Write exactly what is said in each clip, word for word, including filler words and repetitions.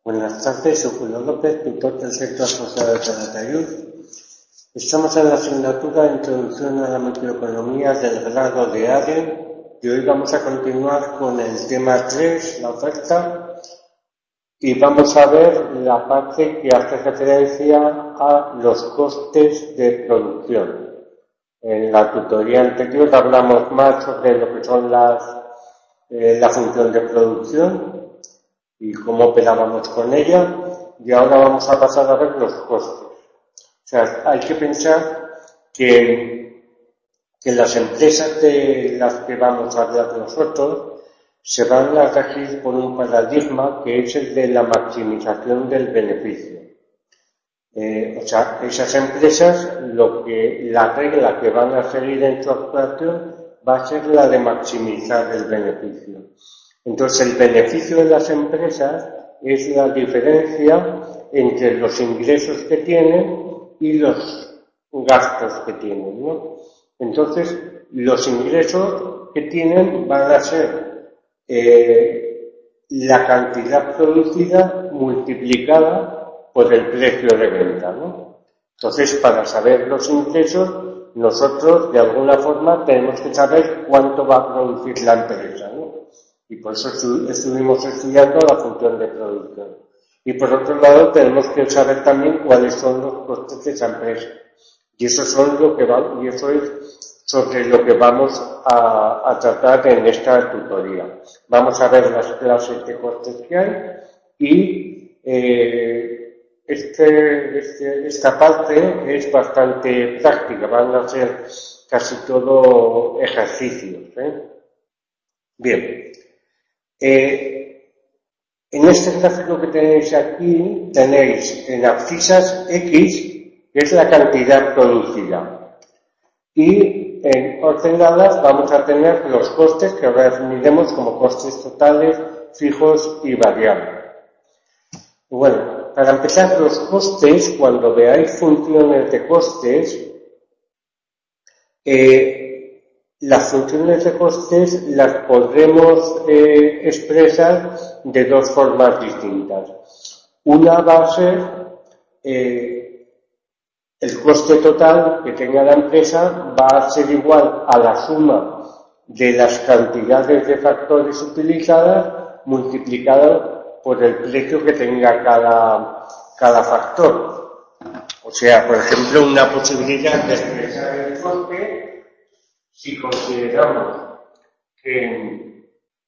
Buenas tardes, soy Julio López, tutor del sector asociado de Calatayud. Estamos en la asignatura Introducción a la Macroeconomía del grado de A D E y hoy vamos a continuar con el tema tres, la oferta, y vamos a ver la parte que hace referencia a los costes de producción. En la tutoría anterior hablamos más sobre lo que son las, eh, la función de producción y cómo operábamos con ella, y ahora vamos a pasar a ver los costes. O sea, hay que pensar que, que las empresas de las que vamos a hablar nosotros se van a regir por un paradigma que es el de la maximización del beneficio. Eh, o sea, esas empresas, lo que, la regla que van a seguir en su actuación va a ser la de maximizar el beneficio. Entonces, el beneficio de las empresas es la diferencia entre los ingresos que tienen y los gastos que tienen, ¿no? Entonces, los ingresos que tienen van a ser eh, la cantidad producida multiplicada por el precio de venta, ¿no? Entonces, para saber los ingresos, nosotros, de alguna forma, tenemos que saber cuánto va a producir la empresa, ¿no? Y por eso estuvimos estudiando la función de producción. Y por otro lado, tenemos que saber también cuáles son los costes de esa empresa. Y eso, son lo que va, y eso es sobre lo que vamos a, a tratar en esta tutoría. Vamos a ver las clases de costes que hay y eh, este, este, esta parte es bastante práctica. Van a ser casi todo ejercicios, ¿eh? Bien. Eh, en este gráfico que tenéis aquí, tenéis en abscisas X, que es la cantidad producida. Y en ordenadas vamos a tener los costes que ahora miremos como costes totales, fijos y variables. Bueno, para empezar, los costes, cuando veáis funciones de costes, eh, las funciones de costes las podremos eh, expresar de dos formas distintas. Una va a ser eh, el coste total que tenga la empresa va a ser igual a la suma de las cantidades de factores utilizadas multiplicado por el precio que tenga cada, cada factor. O sea, por ejemplo, una posibilidad de expresar el coste si consideramos que,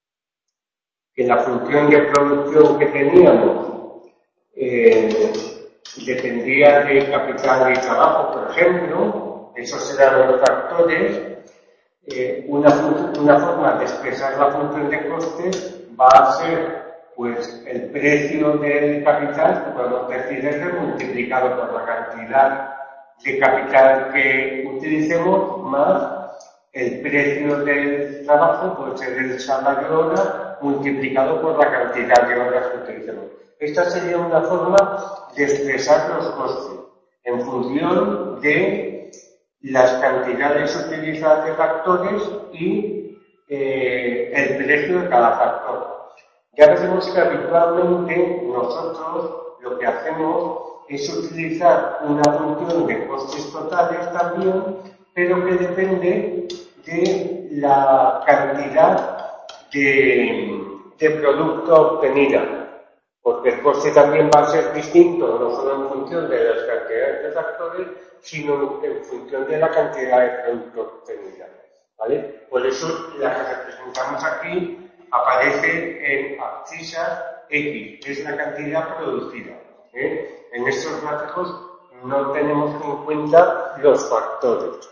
que la función de producción que teníamos eh, dependía de capital y trabajo, por ejemplo, esos serán los factores, eh, una, una forma de expresar la función de costes va a ser pues el precio del capital, que podemos decir es multiplicado por la cantidad de capital que utilicemos más el precio del trabajo, puede ser el salario hora multiplicado por la cantidad de horas que utilicemos. Esta sería una forma de expresar los costes en función de las cantidades utilizadas de factores y eh, el precio de cada factor. Ya veremos que habitualmente nosotros lo que hacemos es utilizar una función de costes totales también, pero que depende de la cantidad de, de producto obtenida, porque el coste también va a ser distinto, no solo en función de las cantidades de factores, sino en función de la cantidad de producto obtenida, ¿vale? Por eso la que representamos aquí aparece en abscisas X, que es la cantidad producida, ¿eh? En estos gráficos no tenemos en cuenta los factores.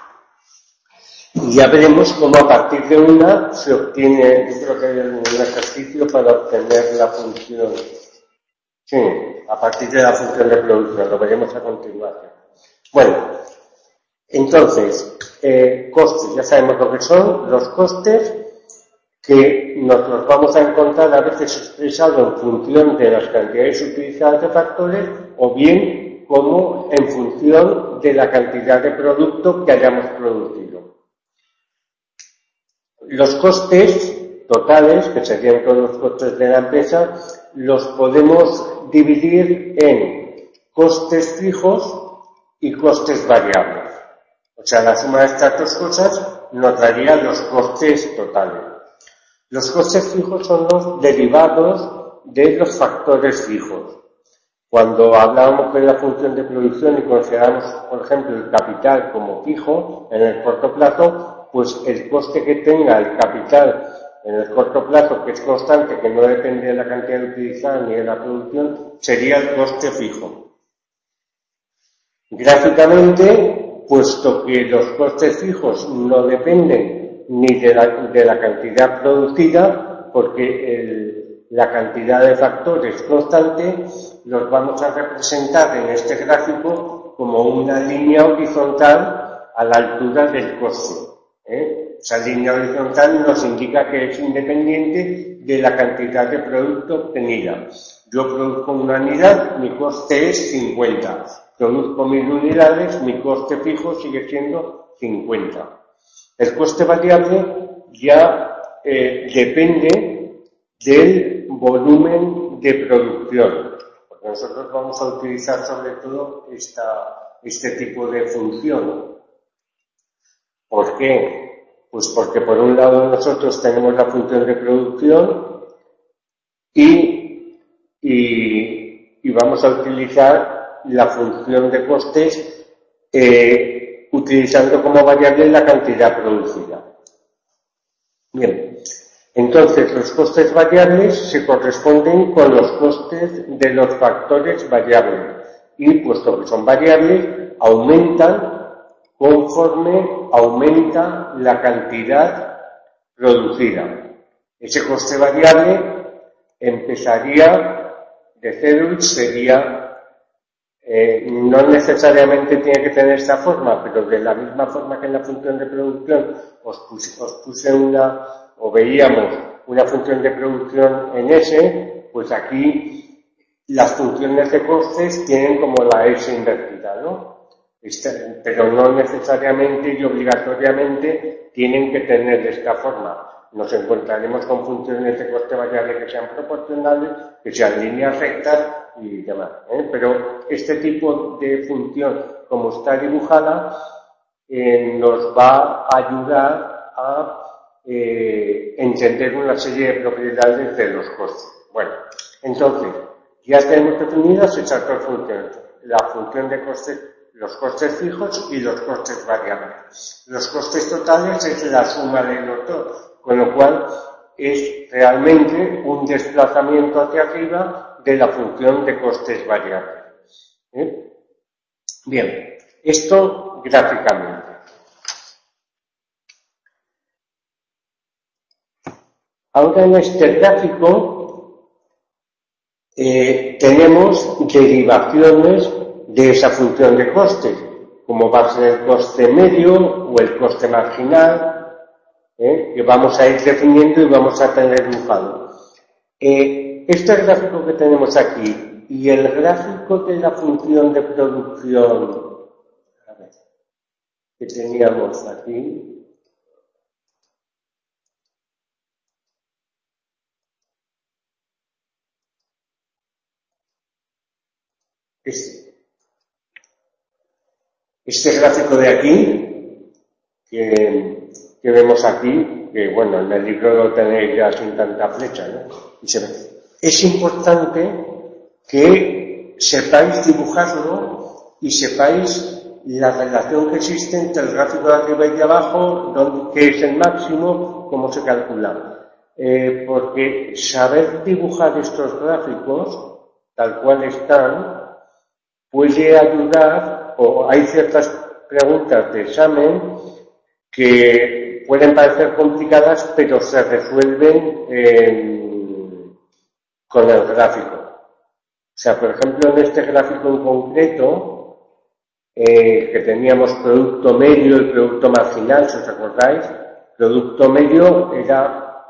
Y ya veremos cómo a partir de una se obtiene, yo creo que hay un ejercicio para obtener la función. Sí, a partir de la función de producción, lo veremos a continuación. Bueno, entonces, eh, costes, ya sabemos lo que son los costes que nos los vamos a encontrar a veces expresados en función de las cantidades utilizadas de factores o bien como en función de la cantidad de producto que hayamos producido. Los costes totales, que serían todos los costes de la empresa, los podemos dividir en costes fijos y costes variables. O sea, la suma de estas dos cosas nos daría los costes totales. Los costes fijos son los derivados de los factores fijos. Cuando hablábamos de la función de producción y consideramos, por ejemplo, el capital como fijo en el corto plazo, pues el coste que tenga el capital en el corto plazo, que es constante, que no depende de la cantidad utilizada ni de la producción, sería el coste fijo. Gráficamente, puesto que los costes fijos no dependen ni de la, de la cantidad producida, porque el, la cantidad de factores es constante, los vamos a representar en este gráfico como una línea horizontal a la altura del coste. ¿eh? Esa línea horizontal nos indica que es independiente de la cantidad de producto obtenida. Yo produzco una unidad, mi coste es cincuenta. Produzco mil unidades, mi coste fijo sigue siendo cincuenta. El coste variable ya eh, depende del volumen de producción, porque nosotros vamos a utilizar sobre todo esta, este tipo de función. ¿Por qué? Pues porque por un lado nosotros tenemos la función de producción y, y, y vamos a utilizar la función de costes eh, utilizando como variable la cantidad producida. Bien, entonces los costes variables se corresponden con los costes de los factores variables y, puesto que son variables, aumentan conforme aumenta la cantidad producida. Ese coste variable empezaría de cero y sería Eh, no necesariamente tiene que tener esta forma, pero de la misma forma que en la función de producción os puse, os puse una, o veíamos una función de producción en S, pues aquí las funciones de costes tienen como la S invertida, ¿no? Este, pero no necesariamente y obligatoriamente tienen que tener de esta forma. Nos encontraremos con funciones de coste variable que sean proporcionales, que sean líneas rectas y demás. ¿eh? Pero este tipo de función, como está dibujada, eh, nos va a ayudar a eh, entender una serie de propiedades de los costes. Bueno, entonces, ya tenemos definidas esas dos funciones, la función de costes, los costes fijos y los costes variables. Los costes totales es la suma de los dos. Con lo cual, es realmente un desplazamiento hacia arriba de la función de costes variables. ¿Eh? Bien, esto gráficamente. Ahora en este gráfico eh, tenemos derivaciones de esa función de costes, como va a ser el coste medio o el coste marginal, ¿Eh? que vamos a ir definiendo y vamos a tener dibujado. Eh, este gráfico que tenemos aquí y el gráfico de la función de producción a ver, que teníamos aquí, este, este gráfico de aquí, que que vemos aquí, que bueno, en el libro lo tenéis ya sin tanta flecha, ¿no? Y se ve. Es importante que sepáis dibujarlo y sepáis la relación que existe entre el gráfico de arriba y de abajo, donde, que es el máximo, cómo se calcula. Eh, porque saber dibujar estos gráficos, tal cual están, puede ayudar, o hay ciertas preguntas de examen que pueden parecer complicadas, pero se resuelven eh, con el gráfico. O sea, por ejemplo, en este gráfico en concreto, eh, que teníamos producto medio y producto marginal, si os acordáis, producto medio era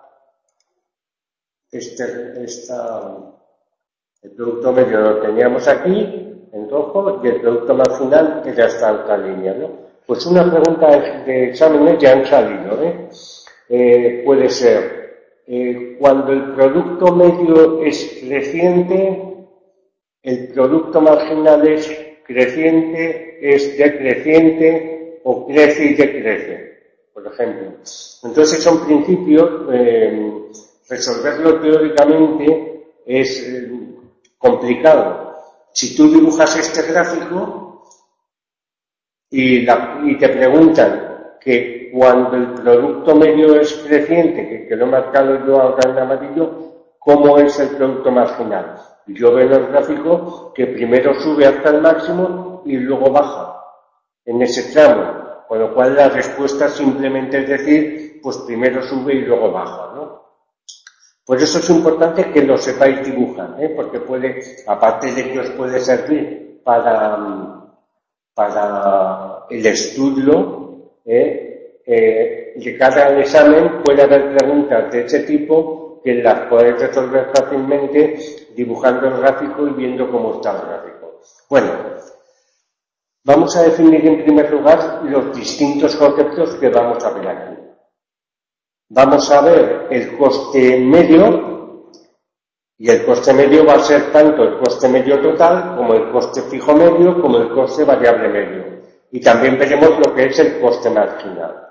este, esta, el producto medio lo teníamos aquí, en rojo, y el producto marginal era esta otra línea, ¿no? Pues una pregunta de exámenes ya han salido, ¿eh? Eh, puede ser, eh, cuando el producto medio es creciente, el producto marginal es creciente, es decreciente o crece y decrece, por ejemplo. Entonces son principios, eh, resolverlo teóricamente es eh, complicado. Si tú dibujas este gráfico y, la, y te preguntan que cuando el producto medio es creciente, que, que lo he marcado yo ahora en amarillo, ¿cómo es el producto marginal? Yo veo en el gráfico que primero sube hasta el máximo y luego baja en ese tramo, con lo cual la respuesta simplemente es decir, pues primero sube y luego baja, ¿no? Por eso es importante que lo sepáis dibujar, ¿eh? Porque puede, aparte de que os puede servir para, para el estudio, ¿eh? Eh, de cada examen puede haber preguntas de ese tipo que las podéis resolver fácilmente dibujando el gráfico y viendo cómo está el gráfico. Bueno, vamos a definir en primer lugar los distintos conceptos que vamos a ver aquí. Vamos a ver el coste medio, y el coste medio va a ser tanto el coste medio total como el coste fijo medio como el coste variable medio. Y también veremos lo que es el coste marginal.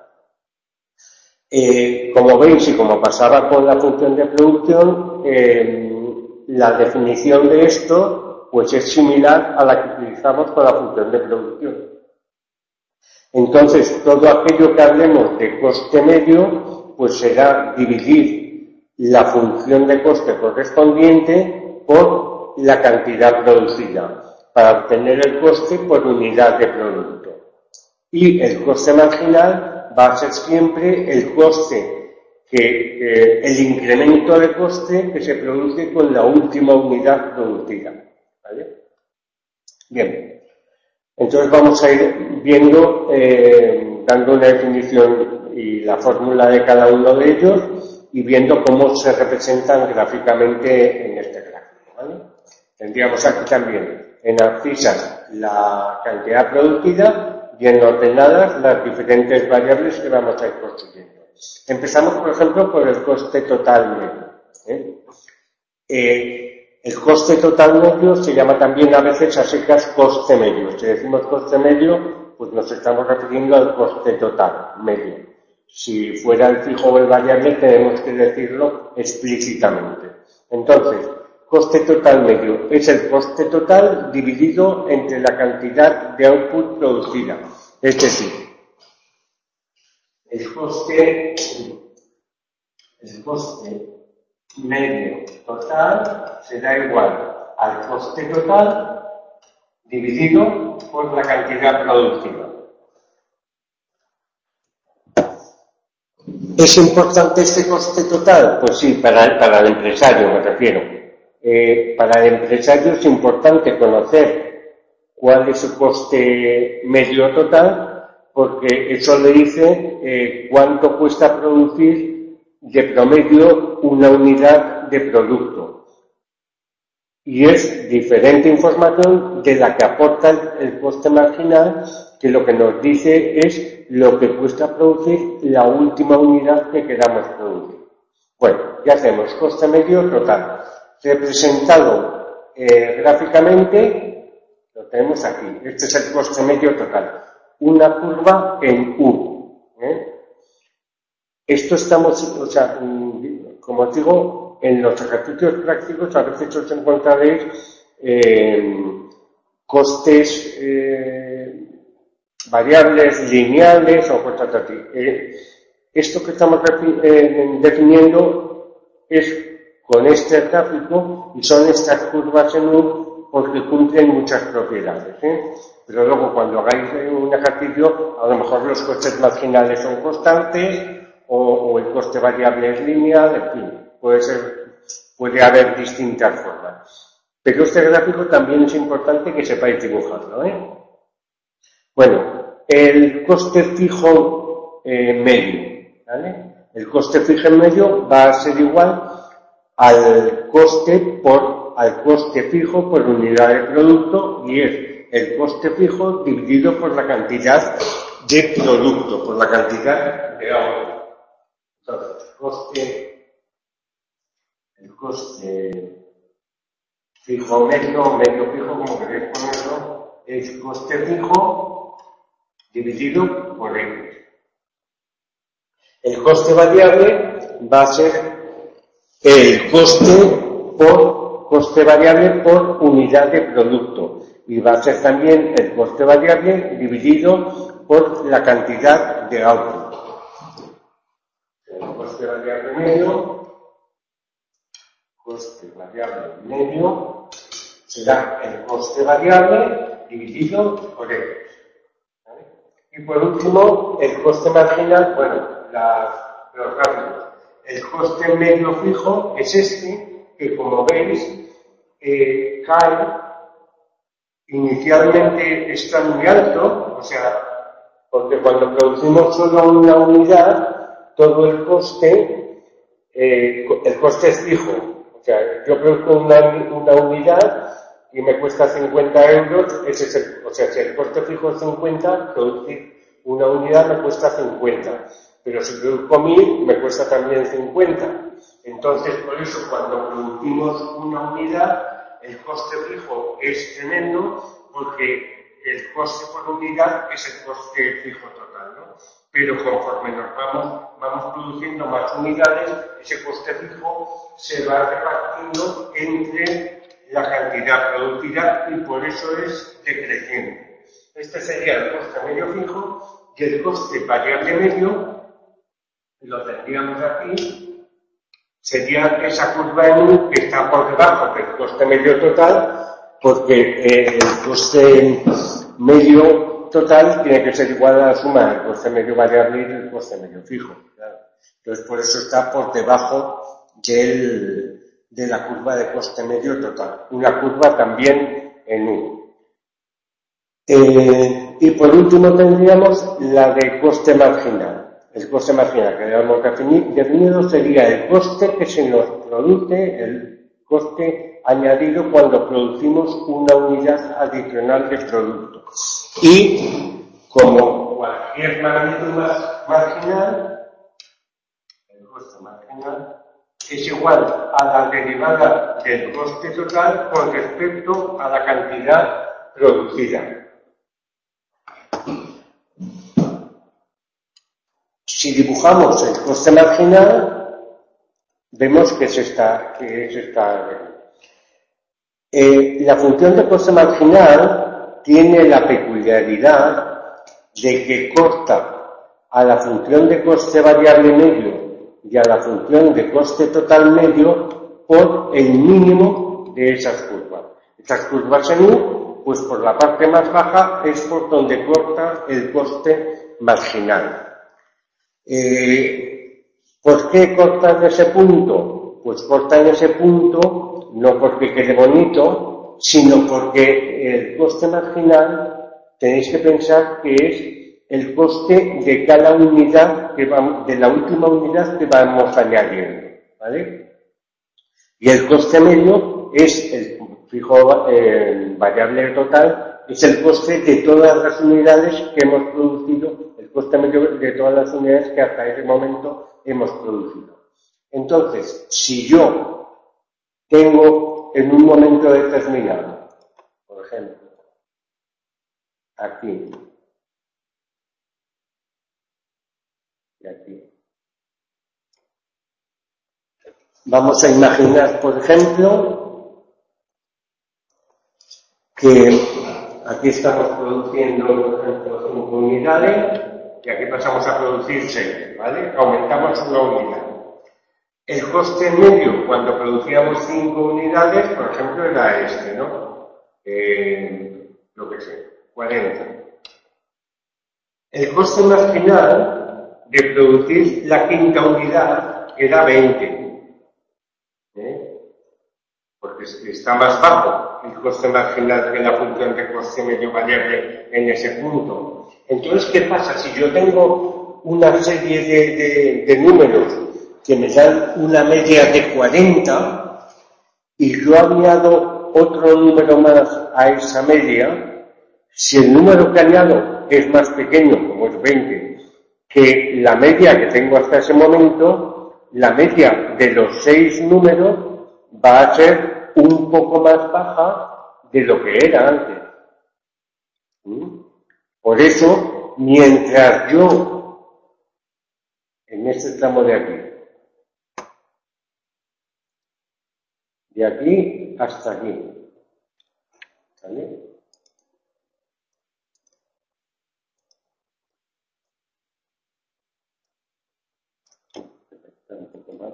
Eh, como veis y como pasaba con la función de producción, eh, la definición de esto pues es similar a la que utilizamos con la función de producción. Entonces, todo aquello que hablemos de coste medio, pues será dividir la función de coste correspondiente por la cantidad producida, para obtener el coste por unidad de producto. Y el coste marginal va a ser siempre el coste, que eh, el incremento de coste que se produce con la última unidad producida. ¿Vale? Bien. Entonces vamos a ir viendo, eh, dando una definición y la fórmula de cada uno de ellos y viendo cómo se representan gráficamente en este gráfico, ¿vale? Tendríamos aquí también en abscisas la cantidad producida y en ordenadas las diferentes variables que vamos a ir construyendo. Empezamos, por ejemplo, por el coste total medio. ¿eh? Eh, El coste total medio se llama también a veces a secas coste medio. Si decimos coste medio, pues nos estamos refiriendo al coste total medio. Si fuera el fijo o el variable, tenemos que decirlo explícitamente. Entonces, coste total medio es el coste total dividido entre la cantidad de output producida. Es decir, el coste, el coste medio total será igual al coste total dividido por la cantidad productiva. ¿Es importante este coste total? Pues sí, para, para el empresario me refiero. Eh, para el empresario es importante conocer cuál es su coste medio total, porque eso le dice eh, cuánto cuesta producir de promedio una unidad de producto. Y es diferente información de la que aporta el, el coste marginal, que lo que nos dice es lo que cuesta producir la última unidad que queramos producir. Bueno, ya hacemos coste medio total. Representado eh, gráficamente, lo tenemos aquí. Este es el coste medio total. Una curva en U. ¿eh? Esto estamos, o sea, como os digo, en los ejercicios prácticos a veces os encontraréis eh, costes eh, variables lineales o cosas así. Eh, esto que estamos eh, definiendo es con este gráfico y son estas curvas en U porque cumplen muchas propiedades. ¿eh? Pero luego cuando hagáis un ejercicio, a lo mejor los costes marginales son constantes, O, o el coste variable es lineal, en fin, puede ser, puede haber distintas formas. Pero este gráfico también es importante que sepáis dibujarlo, ¿eh? Bueno, el coste fijo eh, medio, ¿vale? El coste fijo medio va a ser igual al coste por, al coste fijo por unidad de producto y es el coste fijo dividido por la cantidad de producto, por la cantidad de ahorro. Entonces, coste el coste fijo medio, medio fijo, como queréis ponerlo, es coste fijo dividido por X. El coste variable va a ser el coste por coste variable por unidad de producto y va a ser también el coste variable dividido por la cantidad de output. El coste variable medio, coste variable medio será el coste variable dividido por X. ¿Vale? Y por último, el coste marginal, bueno, la, los gráficos. El coste medio fijo es este, que como veis, eh, cae, inicialmente está muy alto, o sea, porque cuando producimos solo una unidad, todo el coste, eh, el coste es fijo. O sea, yo produzco una, una unidad y me cuesta cincuenta euros, ese es el, o sea, si el coste fijo es cincuenta, producir una unidad me cuesta cincuenta. Pero si produzco mil, me cuesta también cincuenta. Entonces, por eso, cuando producimos una unidad, el coste fijo es tremendo, porque el coste por unidad es el coste fijo total, ¿no? Pero conforme nos vamos, vamos produciendo más unidades, ese coste fijo se va repartiendo entre la cantidad producida y por eso es decreciente. Este sería el coste medio fijo y el coste variable medio, lo tendríamos aquí, sería esa curva en U que está por debajo del coste medio total, porque eh, el coste medio total tiene que ser igual a la suma del coste medio variable y del coste medio fijo. Claro. Entonces, por eso está por debajo del, de la curva de coste medio total. Una curva también en U. Eh, y por último tendríamos la de coste marginal. El coste marginal que debemos definido sería el coste que se nos produce, el coste añadido cuando producimos una unidad adicional de producto. Y como cualquier magnitud marginal, el coste marginal es igual a la derivada del coste total con respecto a la cantidad producida. Si dibujamos el coste marginal, vemos que es esta, que es esta eh, la función de coste marginal tiene la peculiaridad de que corta a la función de coste variable medio y a la función de coste total medio por el mínimo de esas curvas. Estas curvas en U, pues por la parte más baja es por donde corta el coste marginal. Eh, ¿Por qué cortan ese punto? Pues cortan ese punto no porque quede bonito, sino porque el coste marginal tenéis que pensar que es el coste de cada unidad, que vamos, de la última unidad que vamos añadiendo, ¿vale? Y el coste medio es el fijo eh, variable total, es el coste de todas las unidades que hemos producido. El coste medio de todas las unidades que hasta ese momento hemos producido. Entonces, si yo tengo en un momento determinado, por ejemplo, aquí y aquí, vamos a imaginar, por ejemplo, que aquí estamos produciendo, por ejemplo, cinco unidades, y aquí pasamos a producir seis, ¿vale? Aumentamos una unidad. El coste medio cuando producíamos cinco unidades, por ejemplo, era este, ¿no? Eh, lo que sé, cuarenta. El coste marginal de producir la quinta unidad era veinte. ¿Eh? Porque está más bajo el coste marginal que la función de coste medio variable en ese punto. Entonces, ¿qué pasa? Si yo tengo una serie de, de, de números que me dan una media de cuarenta y yo añado otro número más a esa media, si el número que añado es más pequeño, como es veinte, que la media que tengo hasta ese momento, la media de los seis números va a ser un poco más baja de lo que era antes. ¿Mm? Por eso, mientras yo, en este tramo de aquí, de aquí hasta aquí, ¿vale? Un poco más.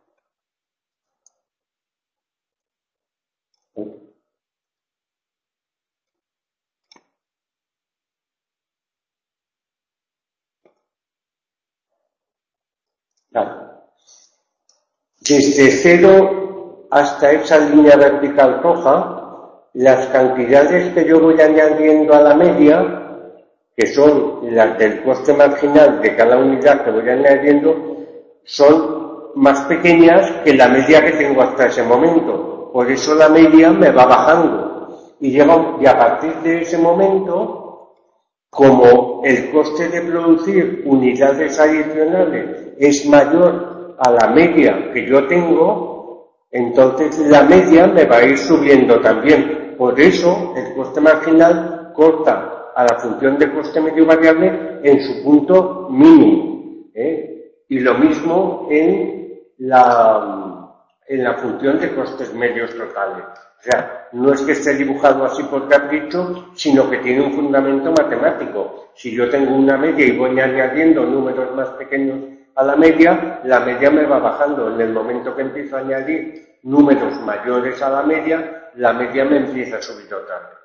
Vale. Desde cero hasta esa línea vertical roja, las cantidades que yo voy añadiendo a la media, que son las del coste marginal de cada unidad que voy añadiendo, son más pequeñas que la media que tengo hasta ese momento. Por eso la media me va bajando. Y, llega, y a partir de ese momento, como el coste de producir unidades adicionales es mayor a la media que yo tengo, entonces la media me va a ir subiendo también. Por eso el coste marginal corta a la función de coste medio variable en su punto mínimo, ¿eh? Y lo mismo en la, en la función de costes medios totales. O sea, no es que esté dibujado así por capricho, sino que tiene un fundamento matemático. Si yo tengo una media y voy añadiendo números más pequeños a la media, la media me va bajando. En el momento que empiezo a añadir números mayores a la media, la media me empieza a subir otra vez.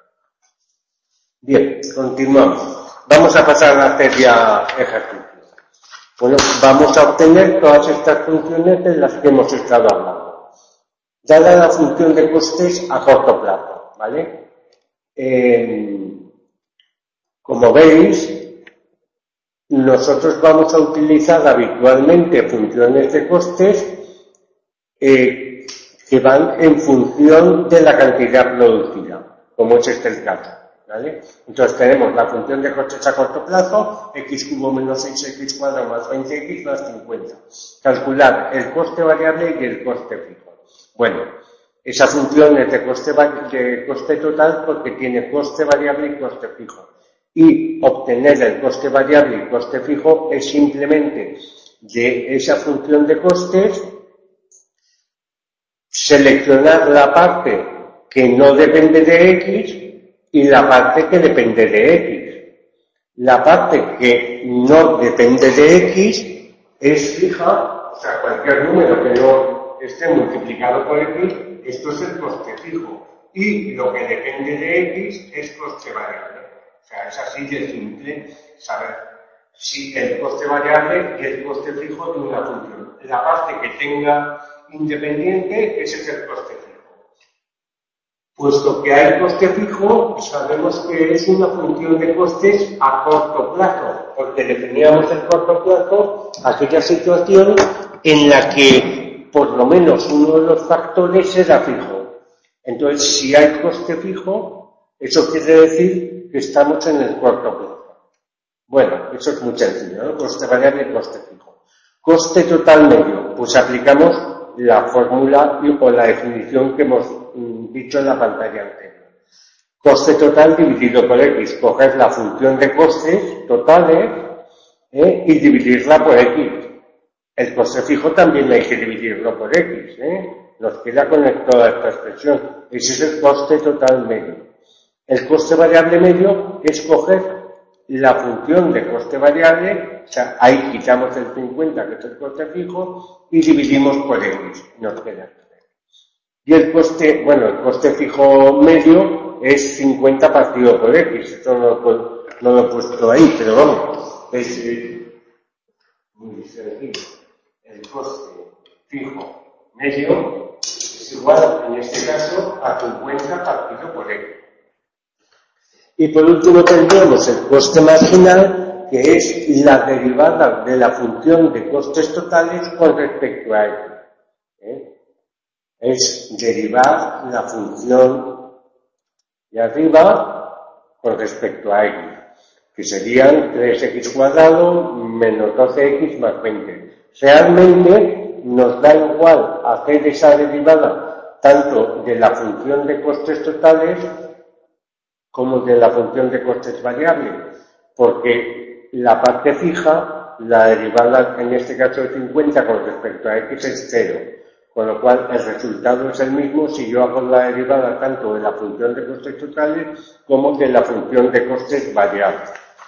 Bien, continuamos. Vamos a pasar a hacer ya ejercicios. Bueno, vamos a obtener todas estas funciones de las que hemos estado hablando. Dada la función de costes a corto plazo, ¿vale? Eh, como veis, nosotros vamos a utilizar habitualmente funciones de costes eh, que van en función de la cantidad producida, como es este el caso, ¿vale? Entonces tenemos la función de costes a corto plazo, x cubo menos seis x cuadrado más veinte x más cincuenta. Calcular el coste variable y el coste fijo. Bueno, esa función es de coste, de coste total porque tiene coste variable y coste fijo. Y obtener el coste variable y coste fijo es simplemente de esa función de costes seleccionar la parte que no depende de x y la parte que depende de x. La parte que no depende de x es fija, o sea, cualquier número que no esté multiplicado por x, esto es el coste fijo. Y lo que depende de x es coste variable. O sea, es así de simple saber si el coste variable y el coste fijo de una función. La parte que tenga independiente, ese es el coste fijo. Puesto que hay coste fijo, sabemos que es una función de costes a corto plazo, porque definíamos el corto plazo aquella situación en la que por lo menos uno de los factores era fijo. Entonces, si hay coste fijo, eso quiere decir que estamos en el corto plazo. Bueno, eso es muy sencillo, ¿no? Coste variable y coste fijo. Coste total medio, pues aplicamos la fórmula o la definición que hemos dicho en la pantalla anterior. Coste total dividido por x, coger la función de costes totales ¿eh? y dividirla por x. El coste fijo también hay que dividirlo por x, ¿eh? Nos queda con toda esta expresión. Ese es el coste total medio. El coste variable medio es coger la función de coste variable, o sea, ahí quitamos el cincuenta, que es el coste fijo, y dividimos por x, nos queda. Y el coste, bueno, el coste fijo medio es cincuenta partido por x, esto no lo, no lo he puesto ahí, pero vamos, es eh, muy sencillo. El coste fijo medio es igual, en este caso, a cincuenta partido por x. Y por último tendríamos el coste marginal, que es la derivada de la función de costes totales con respecto a x. ¿Eh? Es derivar la función de arriba con respecto a x, que serían tres x cuadrado menos doce x más veinte. Realmente nos da igual hacer esa derivada tanto de la función de costes totales como de la función de costes variables, porque la parte fija, la derivada en este caso de cincuenta con respecto a x es cero, con lo cual el resultado es el mismo si yo hago la derivada tanto de la función de costes totales como de la función de costes variables.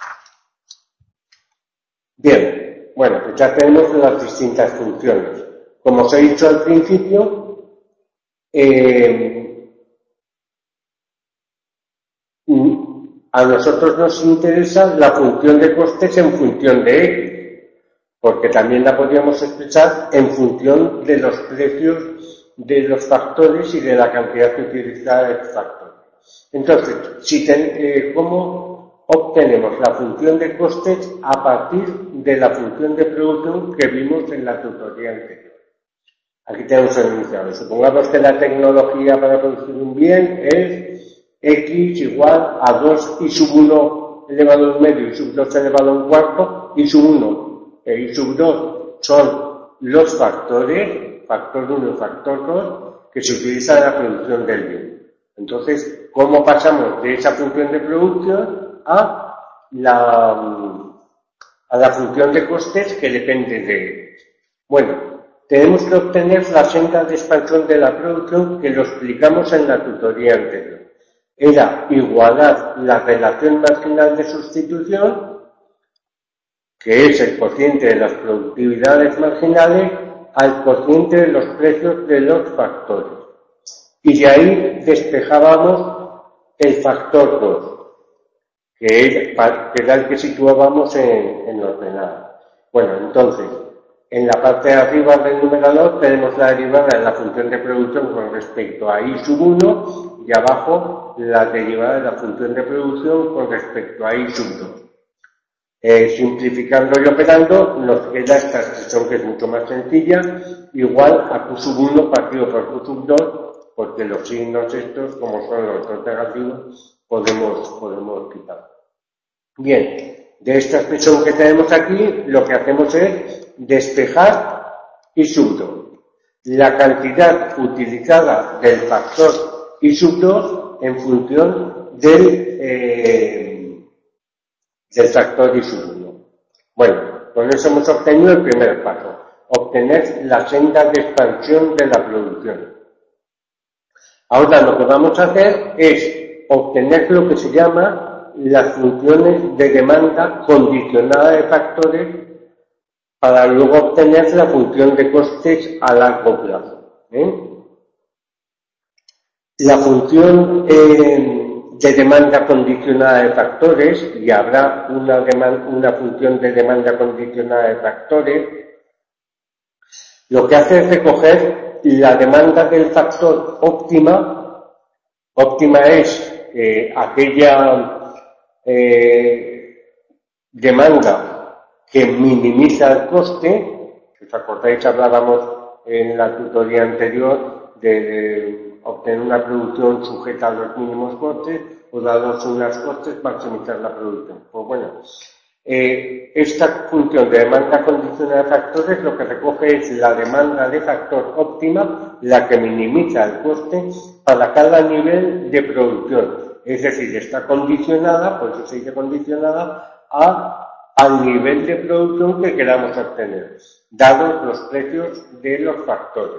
Bien, bueno, pues ya tenemos las distintas funciones. Como os he dicho al principio, eh, a nosotros nos interesa la función de costes en función de x, porque también la podríamos expresar en función de los precios de los factores y de la cantidad utilizada del factor. Entonces, si ten, eh, ¿cómo obtenemos la función de costes a partir de la función de producción que vimos en la tutoría anterior? Aquí tenemos el enunciado. Supongamos que la tecnología para producir un bien es x igual a dos i sub uno elevado a un medio y sub dos elevado a un cuarto, y sub uno e y sub dos son los factores, factor uno y factor dos, que se utilizan en la producción del bien. Entonces, ¿cómo pasamos de esa función de producción a la, a la función de costes que depende de? Bueno, tenemos que obtener la senda de expansión de la producción que lo explicamos en la tutoría anterior. Era igualar la relación marginal de sustitución, que es el cociente de las productividades marginales, al cociente de los precios de los factores. Y de ahí despejábamos el factor dos, que era, que era el que situábamos en, en ordenado. Bueno, entonces, en la parte de arriba del numerador tenemos la derivada de la función de producción con respecto a i sub uno y abajo la derivada de la función de producción con respecto a i sub dos. Eh, simplificando y operando nos queda esta expresión que es mucho más sencilla, igual a q sub uno partido por q sub dos, porque los signos estos, como son los dos negativos, podemos, podemos quitar. Bien, de esta expresión que tenemos aquí, lo que hacemos es despejar i sub dos. La cantidad utilizada del factor i sub dos en función del, eh, del factor i sub uno. Bueno, con eso hemos obtenido el primer paso, obtener la senda de expansión de la producción. Ahora lo que vamos a hacer es obtener lo que se llama las funciones de demanda condicionada de factores para luego obtener la función de costes a largo plazo. ¿eh? La función eh, de demanda condicionada de factores, y habrá una, demanda, una función de demanda condicionada de factores, lo que hace es recoger la demanda del factor óptima. Óptima es eh, aquella eh, demanda que minimiza el coste. Si os acordáis, hablábamos en la tutoría anterior de, de obtener una producción sujeta a los mínimos costes o dados unos costes maximizar la producción. Pues bueno, eh, esta función de demanda condicionada de factores lo que recoge es la demanda de factor óptima, la que minimiza el coste para cada nivel de producción. Es decir, está condicionada, por eso se dice condicionada, a al nivel de producción que queramos obtener, dados los precios de los factores.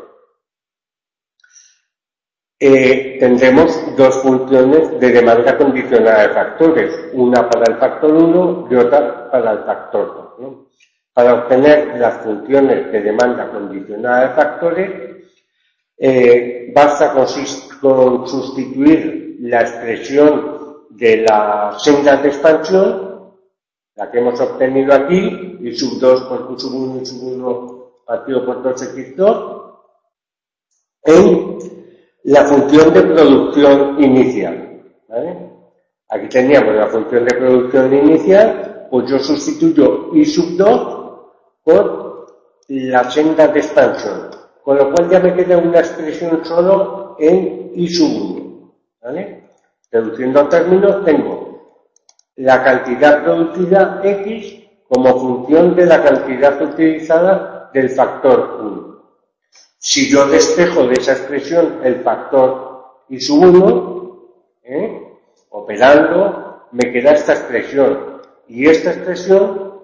Eh, tendremos dos funciones de demanda condicionada de factores, una para el factor uno y otra para el factor dos. ¿no? Para obtener las funciones de demanda condicionada de factores, eh, basta con, con sustituir la expresión de la senda de expansión, la que hemos obtenido aquí, y sub dos por q sub uno y sub uno partido por dos equis dos, en la función de producción inicial. ¿vale? Aquí teníamos la función de producción inicial, pues yo sustituyo i sub dos por la senda de expansión, con lo cual ya me queda una expresión solo en i sub uno. ¿vale? Reduciendo términos tengo la cantidad producida X como función de la cantidad utilizada del factor uno. Si yo despejo de esa expresión el factor y sub uno, ¿eh? operando, me queda esta expresión. Y esta expresión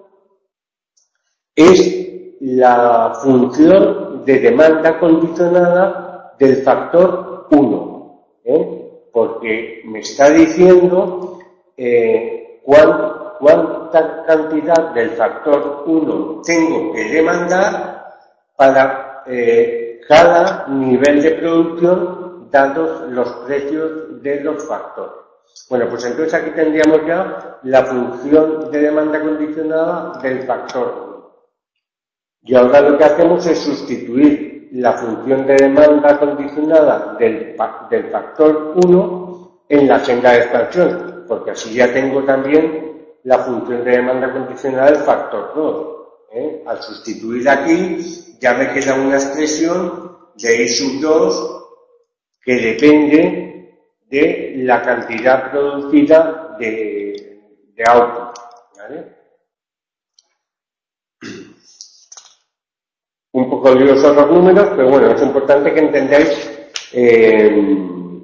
es la función de demanda condicionada del factor uno, ¿eh? porque me está diciendo eh, cuán, cuánta cantidad del factor uno tengo que demandar para eh, cada nivel de producción dados los precios de los factores. Bueno, pues entonces aquí tendríamos ya la función de demanda condicionada del factor uno. Y ahora lo que hacemos es sustituir la función de demanda condicionada del, del factor uno en la senda de expansión, porque así ya tengo también la función de demanda condicionada del factor dos. ¿eh? Al sustituir aquí ya me queda una expresión de I sub dos que depende de la cantidad producida de, de output. ¿Vale? Un poco liosos los números, pero bueno, es importante que entendáis eh,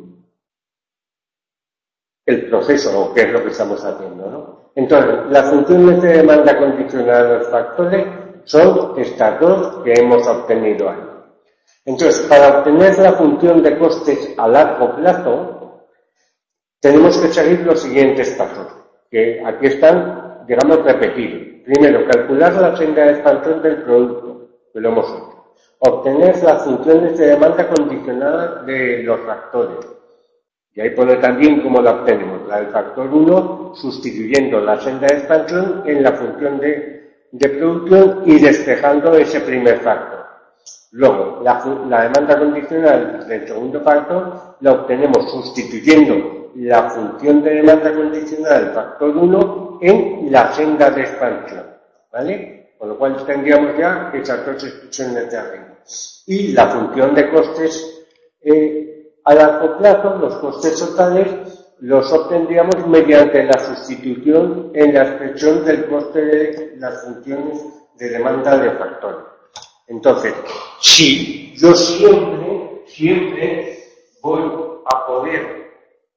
el proceso o qué es lo que estamos haciendo, ¿no? Entonces, las funciones de demanda condicionada de los factores son estas dos que hemos obtenido ahí. Entonces, para obtener la función de costes a largo plazo, tenemos que seguir los siguientes pasos, que aquí están, digamos, repetidos. Primero, calcular la senda de expansión del producto, que lo hemos hecho. Obtener las funciones de demanda condicionada de los factores. Y ahí pone también cómo la obtenemos, la del factor uno, sustituyendo la senda de expansión en la función de, de producción y despejando ese primer factor. Luego, la, la demanda condicional del segundo factor la obtenemos sustituyendo la función de demanda condicional del factor uno en la senda de expansión, ¿vale? Con lo cual tendríamos ya esas dos expresiones de arriba. Y la función de costes eh, a largo plazo, los costes totales, los obtendríamos mediante la sustitución en la expresión del coste de las funciones de demanda de factores. Entonces, sí, yo siempre, siempre voy a poder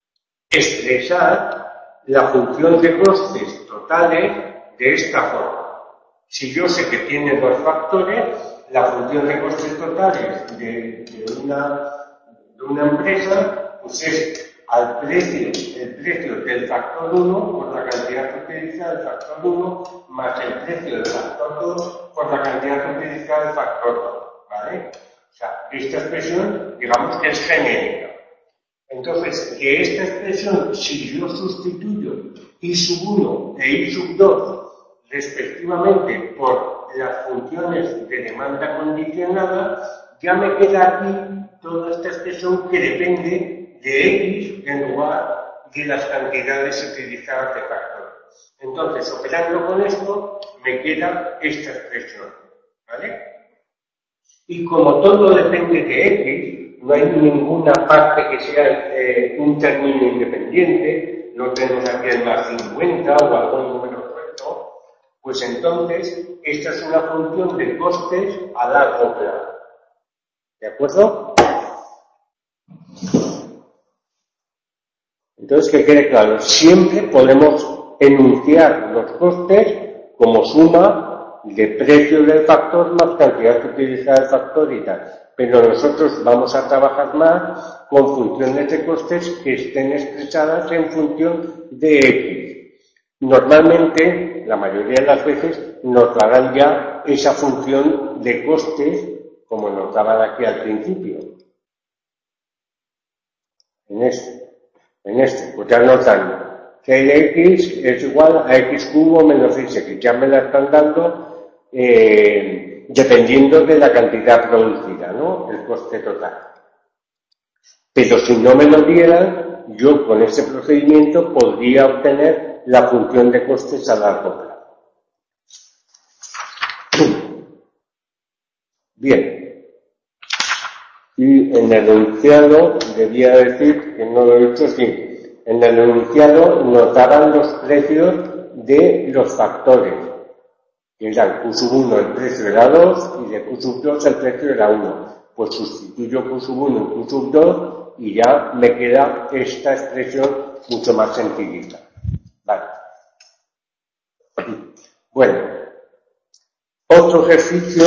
expresar la función de costes totales de esta forma. Si yo sé que tiene dos factores, la función de costes totales de, de, una, de una empresa, pues es al precio, el precio del factor uno por la cantidad utilizada del factor uno más el precio del factor dos por la cantidad utilizada del factor dos, ¿vale? O sea, esta expresión, digamos que es genérica. Entonces, que esta expresión, si yo sustituyo I sub uno e I sub dos respectivamente por las funciones de demanda condicionada, ya me queda aquí toda esta expresión que depende de X en lugar de las cantidades utilizadas de factor. Entonces, operando con esto, me queda esta expresión, ¿vale? Y como todo depende de X, no hay ninguna parte que sea eh, un término independiente, no tenemos aquí el más cincuenta o algún número suelto, pues entonces esta es una función de costes a largo plazo. ¿De acuerdo? Entonces, que quede claro, siempre podemos enunciar los costes como suma de precio del factor más cantidad utilizada del factor y tal. Pero nosotros vamos a trabajar más con funciones de costes que estén expresadas en función de X. Normalmente, la mayoría de las veces, nos darán ya esa función de costes como nos daban aquí al principio. En este. En este, pues ya nos dan que X es igual a X cubo menos X. Ya me la están dando eh, dependiendo de la cantidad producida, ¿no? El coste total. Pero si no me lo dieran, yo con este procedimiento podría obtener la función de costes a largo plazo. Bien. Y en el enunciado, debía decir, que no lo he dicho, sí, en el enunciado nos daban los precios de los factores, que eran Q sub uno el precio era dos y de Q sub dos el precio era uno. Pues sustituyo Q sub uno en Q sub dos y ya me queda esta expresión mucho más sencillita. Vale. Bueno, otro ejercicio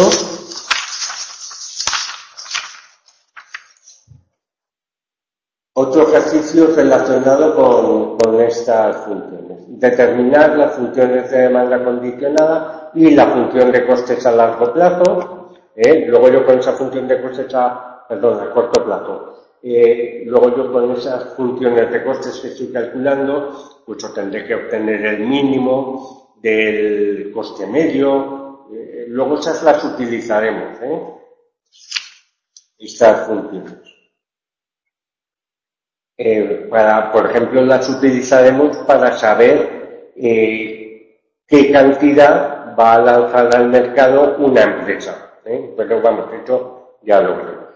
otro ejercicio relacionado con, con estas funciones. Determinar las funciones de demanda condicionada y la función de costes a largo plazo. ¿eh? Luego yo con esa función de costes a, perdón, a corto plazo. Eh, luego yo con esas funciones de costes que estoy calculando, pues yo tendré que obtener el mínimo del coste medio. Eh, luego esas las utilizaremos, ¿eh? Estas funciones. Eh, para, por ejemplo, las utilizaremos para saber eh, qué cantidad va a lanzar al mercado una empresa. ¿eh? Pero vamos, esto ya lo veremos.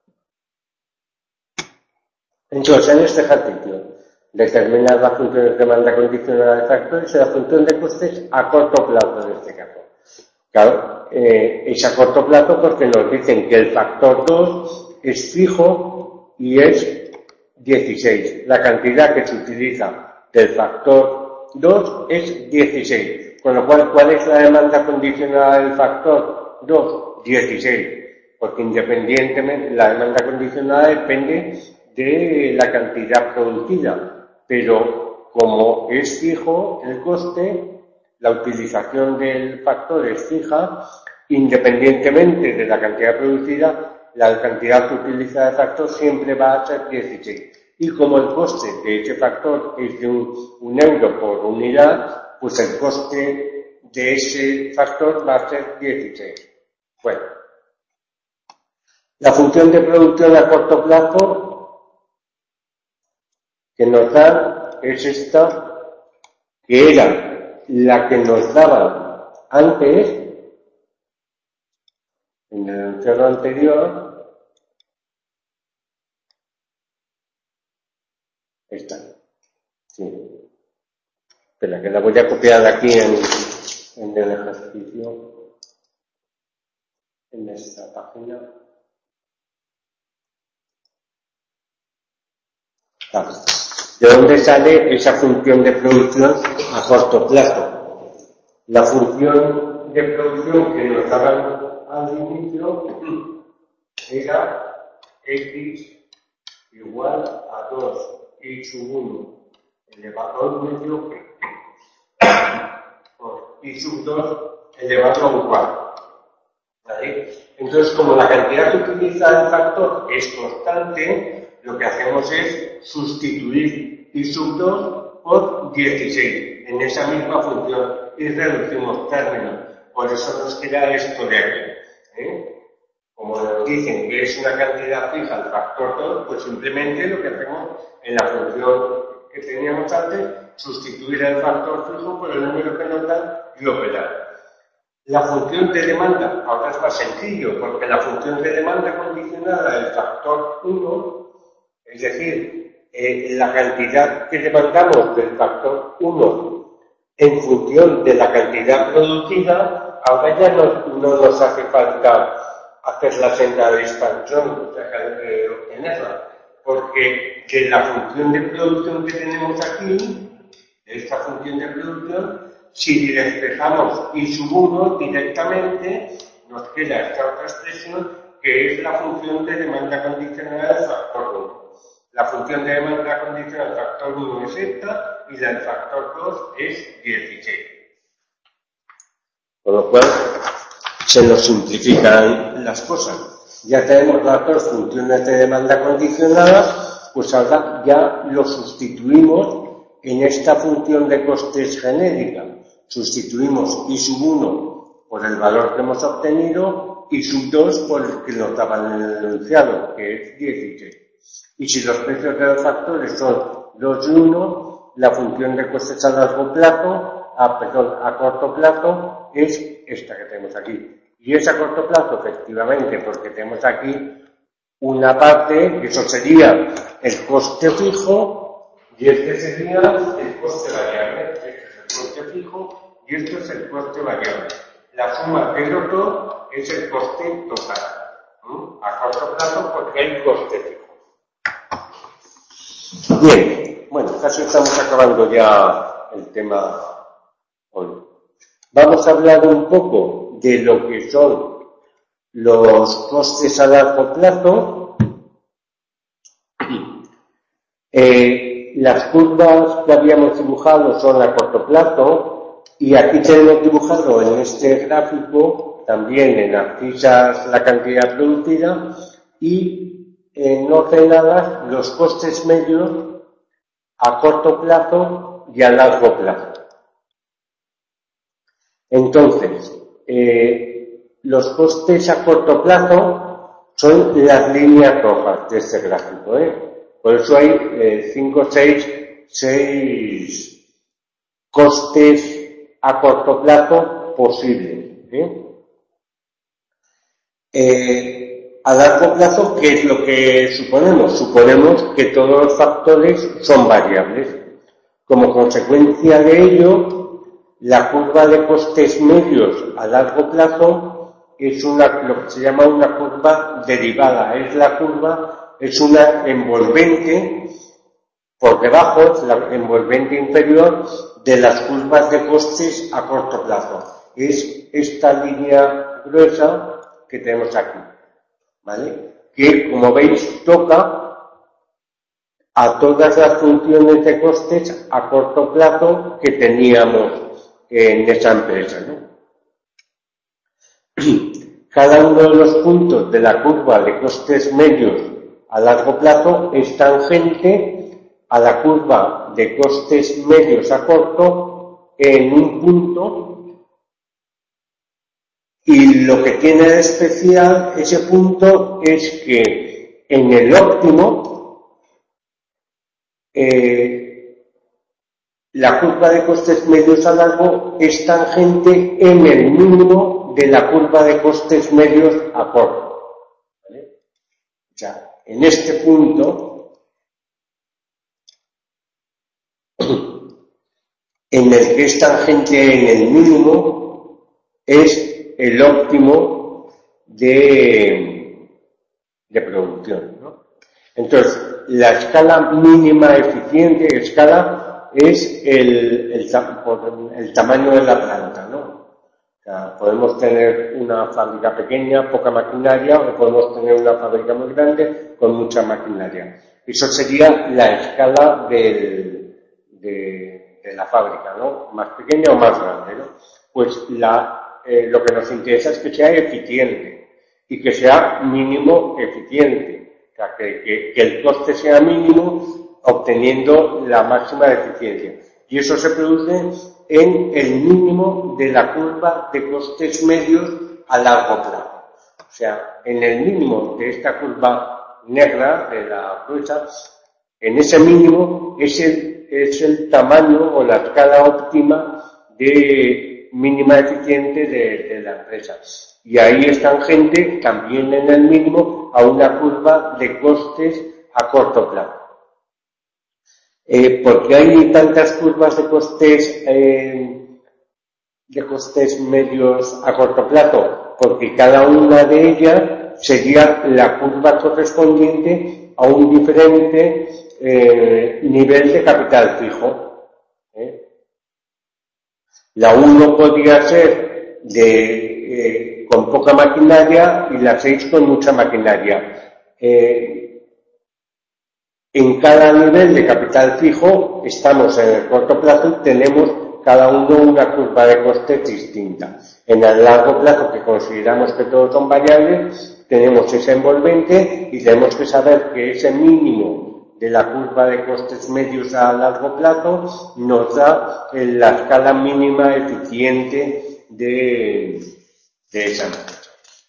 Entonces, en este ejercicio, determinar la función de demanda condicionada de factores y la función de costes a corto plazo en este caso. Claro, eh, es a corto plazo porque nos dicen que el factor dos es fijo y es dieciséis. La cantidad que se utiliza del factor dos es dieciséis. Con lo cual, ¿cuál es la demanda condicionada del factor dos? dieciséis. Porque independientemente, la demanda condicionada depende de la cantidad producida. Pero como es fijo el coste, la utilización del factor es fija, independientemente de la cantidad producida, la cantidad que utiliza el factor siempre va a ser dieciséis. Y como el coste de ese factor es de un, un euro por unidad, pues el coste de ese factor va a ser dieciséis. Bueno, la función de producción a corto plazo que nos da es esta, que era la que nos daban antes, en el enunciado anterior. Esta. Sí. Espera, que la voy a copiar aquí en, en el ejercicio. En esta página. Vale. ¿De dónde sale esa función de producción a corto plazo? La función de producción que nos daban al inicio era x igual a dos y sub uno elevado al medio por y sub dos elevado a un cuarto. ¿Vale? Entonces, como la cantidad que utiliza el factor es constante, lo que hacemos es sustituir y sub dos por dieciséis en esa misma función y reducimos términos. Por eso nos queda esto de aquí. ¿eh? Como nos dicen que es una cantidad fija el factor dos, pues simplemente lo que hacemos en la función que teníamos antes, sustituir el factor fijo por el número que nos dan y operar. La función de demanda ahora es más sencillo, porque la función de demanda condicionada del factor uno, es decir, eh, la cantidad que demandamos del factor uno en función de la cantidad producida, ahora ya no, no nos hace falta hacer la senda de expansión, o sea, que obtenerla, porque de la función de producción que tenemos aquí, de esta función de producción, si despejamos y sub uno directamente, nos queda esta otra expresión que es la función de demanda condicionada del factor uno. La función de demanda condicionada del factor uno es esta y la del factor dos es dieciséis. Con lo cual, se nos simplifican las cosas. Ya tenemos las dos funciones de demanda condicionada, pues ahora ya lo sustituimos en esta función de costes genérica. Sustituimos y sub uno por el valor que hemos obtenido y sub dos por el que nos daban en el enunciado, que es dieciséis. Y si los precios de los factores son dos y uno, la función de costes a largo plazo, a, perdón, a corto plazo, es esta que tenemos aquí. Y es a corto plazo, efectivamente, porque tenemos aquí una parte, que eso sería el coste fijo, y este sería el coste variable. Este es el coste fijo y esto es el coste variable. la suma de los dos es el coste total. ¿Mm? A corto plazo porque hay coste fijo. Bien, bueno, casi estamos acabando ya el tema hoy. Vamos a hablar un poco de lo que son los costes a largo plazo. Eh, las curvas que habíamos dibujado son a corto plazo y aquí tenemos dibujado en este gráfico también en abscisas la cantidad producida y en ordenadas los costes medios a corto plazo y a largo plazo. Entonces, eh, los costes a corto plazo son las líneas rojas de este gráfico, ¿eh? Por eso hay eh, cinco, seis, seis costes a corto plazo posibles. ¿eh? Eh, a largo plazo, ¿qué es lo que suponemos? Suponemos que todos los factores son variables. Como consecuencia de ello, la curva de costes medios a largo plazo es una, lo que se llama una curva derivada. Es la curva es una envolvente por debajo, es la envolvente inferior de las curvas de costes a corto plazo. Es esta línea gruesa que tenemos aquí, ¿vale? Que, como veis, toca a todas las funciones de costes a corto plazo que teníamos en esa empresa, ¿no? Cada uno de los puntos de la curva de costes medios a largo plazo es tangente a la curva de costes medios a corto en un punto, y lo que tiene de especial ese punto es que en el óptimo eh, la curva de costes medios a largo es tangente en el mínimo de la curva de costes medios a corto. ¿Vale? O sea, en este punto, en el que es tangente en el mínimo, es el óptimo de, de producción, ¿no? Entonces, la escala mínima eficiente, escala, es el, el, el tamaño de la planta, ¿no? O sea, podemos tener una fábrica pequeña, poca maquinaria, o podemos tener una fábrica muy grande con mucha maquinaria. Eso sería la escala del, de, de la fábrica, ¿no? Más pequeña o más grande, ¿no? Pues la, eh, lo que nos interesa es que sea eficiente y que sea mínimo eficiente. O sea, que, que, que el coste sea mínimo obteniendo la máxima eficiencia. Y eso se produce en el mínimo de la curva de costes medios a largo plazo. O sea, en el mínimo de esta curva negra de la gruesa, en ese mínimo es el, es el tamaño o la escala óptima de mínima eficiente de, de la empresa. Y ahí es tangente también en el mínimo a una curva de costes a corto plazo. Eh, ¿Por qué hay tantas curvas de costes, eh, de costes medios a corto plazo? Porque cada una de ellas sería la curva correspondiente a un diferente eh, nivel de capital fijo. ¿eh? La uno podría ser de, eh, con poca maquinaria y la seis con mucha maquinaria. Eh, En cada nivel de capital fijo estamos en el corto plazo y tenemos cada uno una curva de costes distinta. En el largo plazo, que consideramos que todos son variables, tenemos ese envolvente y tenemos que saber que ese mínimo de la curva de costes medios a largo plazo nos da la escala mínima eficiente de, de esa empresa.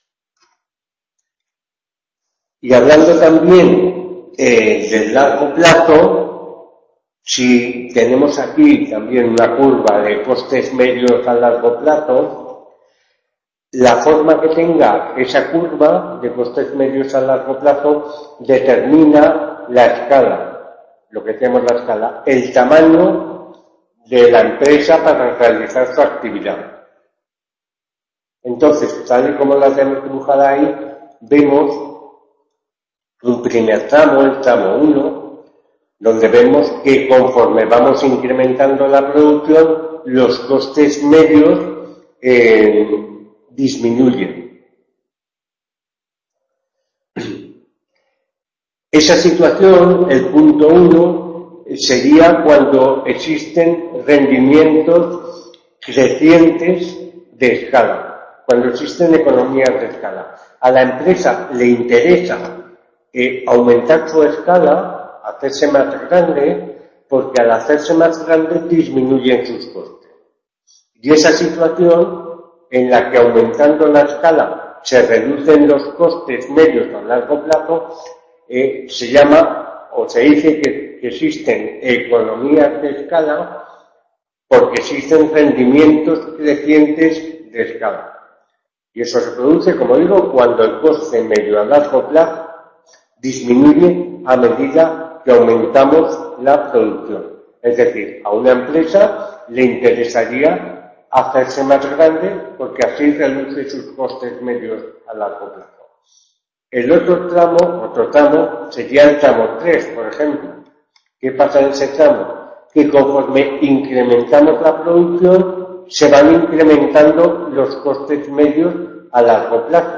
Y hablando también Eh, del largo plazo, si tenemos aquí también una curva de costes medios a largo plazo, la forma que tenga esa curva de costes medios a largo plazo determina la escala, lo que tenemos la escala, el tamaño de la empresa para realizar su actividad. Entonces, tal y como la tenemos dibujada ahí, vemos un primer tramo, el tramo uno, donde vemos que conforme vamos incrementando la producción, los costes medios eh, disminuyen. Esa situación, el punto uno, sería cuando existen rendimientos crecientes de escala, cuando existen economías de escala. A la empresa le interesa eh, aumentar su escala, hacerse más grande, porque al hacerse más grande disminuyen sus costes. Y esa situación en la que aumentando la escala se reducen los costes medios a largo plazo, eh, se llama o se dice que, que existen economías de escala porque existen rendimientos crecientes de escala. Y eso se produce, como digo, cuando el coste medio a largo plazo disminuye a medida que aumentamos la producción. Es decir, a una empresa le interesaría hacerse más grande porque así reduce sus costes medios a largo plazo. El otro tramo, otro tramo, sería el tramo tres, por ejemplo. ¿Qué pasa en ese tramo? Que conforme incrementamos la producción, se van incrementando los costes medios a largo plazo.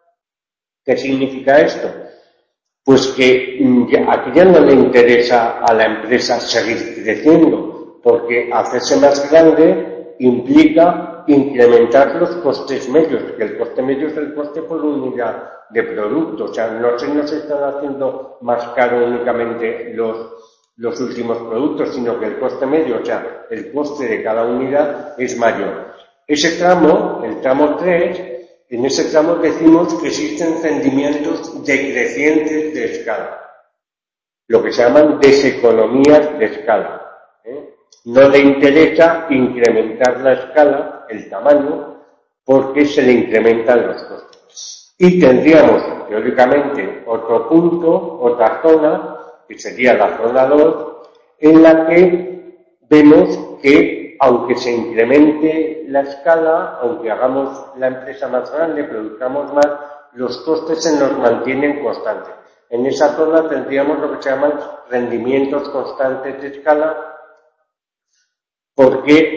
¿Qué significa esto? Pues que aquí ya no le interesa a la empresa seguir creciendo, porque hacerse más grande implica incrementar los costes medios, que el coste medio es el coste por unidad de producto. O sea, no se nos están haciendo más caro únicamente los, los últimos productos, sino que el coste medio, o sea, el coste de cada unidad es mayor. Ese tramo, el tramo tres, en ese tramo decimos que existen rendimientos decrecientes de escala, lo que se llaman deseconomías de escala. ¿eh? No le interesa incrementar la escala, el tamaño, porque se le incrementan los costes. Y tendríamos, teóricamente, otro punto, otra zona, que sería la zona dos, en la que vemos que aunque se incremente la escala, aunque hagamos la empresa más grande, produzcamos más, los costes se nos mantienen constantes. En esa zona tendríamos lo que se llaman rendimientos constantes de escala, porque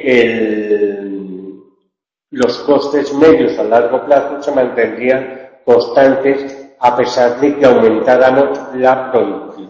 el, los costes medios a largo plazo se mantendrían constantes a pesar de que aumentáramos la producción.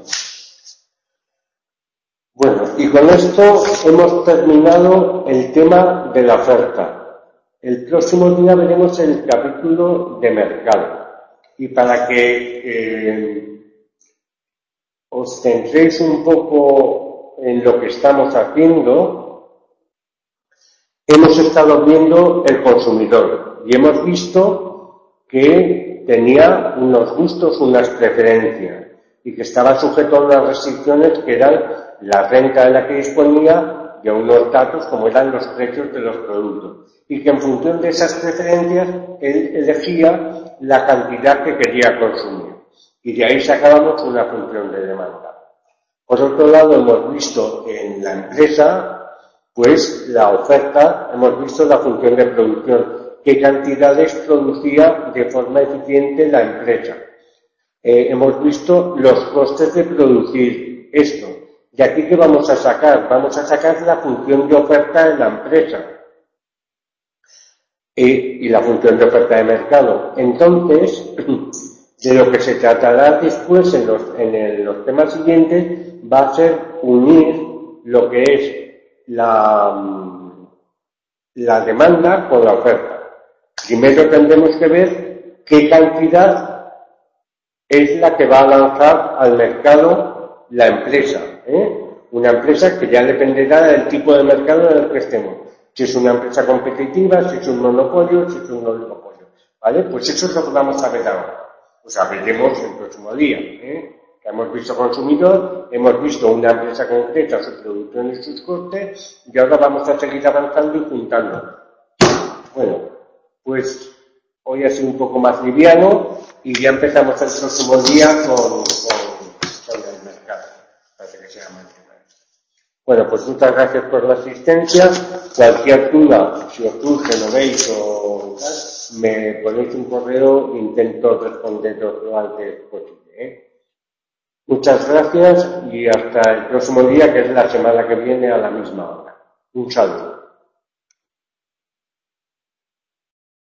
Bueno, y con esto hemos terminado el tema de la oferta. El próximo día veremos el capítulo de mercado. Y para que eh, os centréis un poco en lo que estamos haciendo, hemos estado viendo el consumidor y hemos visto que tenía unos gustos, unas preferencias y que estaba sujeto a unas restricciones que eran la renta de la que disponía y a unos datos como eran los precios de los productos. Y que en función de esas preferencias él elegía la cantidad que quería consumir. Y de ahí sacábamos una función de demanda. Por otro lado, hemos visto en la empresa, pues la oferta, hemos visto la función de producción, qué cantidades producía de forma eficiente la empresa. Eh, hemos visto los costes de producir esto. ¿Y aquí qué vamos a sacar? Vamos a sacar la función de oferta de la empresa eh, y la función de oferta de mercado. Entonces, de lo que se tratará después en los, en el, los temas siguientes va a ser unir lo que es la, la demanda con la oferta. Primero tendremos que ver qué cantidad es la que va a lanzar al mercado la empresa. ¿eh? Una empresa que ya dependerá del tipo de mercado en el que estemos. Si es una empresa competitiva, si es un monopolio, si es un oligopolio. ¿Vale? Pues eso es lo que vamos a ver ahora. Pues a veremos el próximo día. ¿eh? Que hemos visto consumidor, hemos visto una empresa concreta, su producción y sus costes, y ahora vamos a seguir avanzando y juntando. Bueno, pues hoy ha sido un poco más liviano y ya empezamos el próximo día con, con, con el mercado. Parece que sea más tema. Bueno, pues muchas gracias por la asistencia. Cualquier duda, si os surge, lo veis o tal, me ponéis un correo e intento responderos lo antes posible, ¿eh? Muchas gracias y hasta el próximo día, que es la semana que viene a la misma hora. Un saludo.